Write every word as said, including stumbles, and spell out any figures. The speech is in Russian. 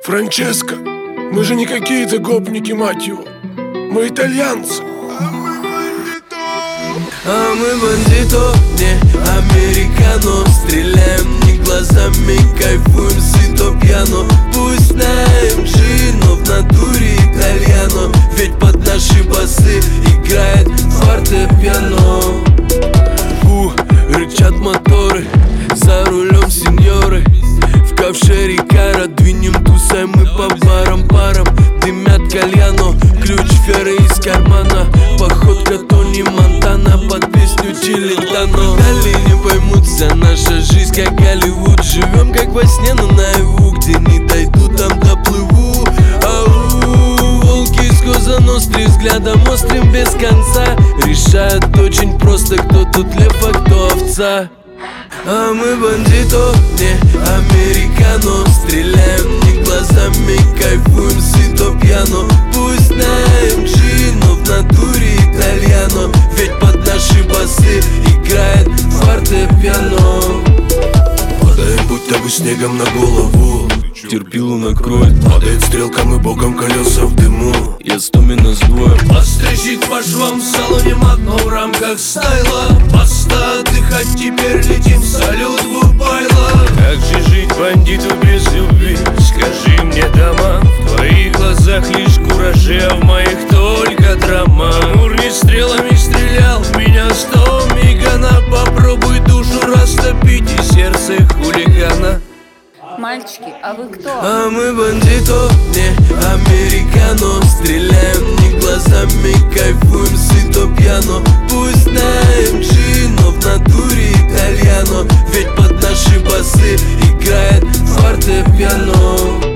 Франческо, мы же не какие-то гопники, мать его. Мы итальянцы. А мы бандито, не американо. Стреляем не глазами, кайфуем сыто пьяно. Пусть на эм джи, но в натуре итальяно. Ведь под наши басы играет фортепиано. У, рычат моторы, за рулем сеньоры. В ковшере кара, двинем тусаем мы по барам парам. Дымят кальяно, ключ феры из кармана. Походка Тони Монтана под песню Челентано. Дали не поймут, вся наша жизнь как Голливуд. Живем как во сне, но наяву. Где не дойду, там доплыву. Ау, волки из Коза Ностри, взглядом острым без конца. Решают очень просто, кто тут лев, а кто овца. А мы бандито, не американо. Стреляем не глазами, кайфуем сыто пьяно. Пусть на эм джи, но в натуре итальяно. Ведь под наши басы играет фортепиано. Падаем будто бы снегом на голову. Терпилу накроет. Падает стрелкам и боком колеса в дыму. Я стомина с двоем. Постричь по швам в салоне мат, но в рамках стайла. Баста отдыхать, теперь летим в салют Губайла. Как же жить бандиту без любви? Скажи мне, дома. В твоих глазах лишь куражи, а в моих только драма. Мур не стрелами стрелял, в меня сто мигана. Попробуй душу растопить и сердце хулигана. Мальчики, а вы кто? А мы бандито, не американо. Стреляем не глазами, кайфуем сыто пьяно. Пусть на эм джи, но в натуре итальяно. Ведь под наши басы играет фортепиано.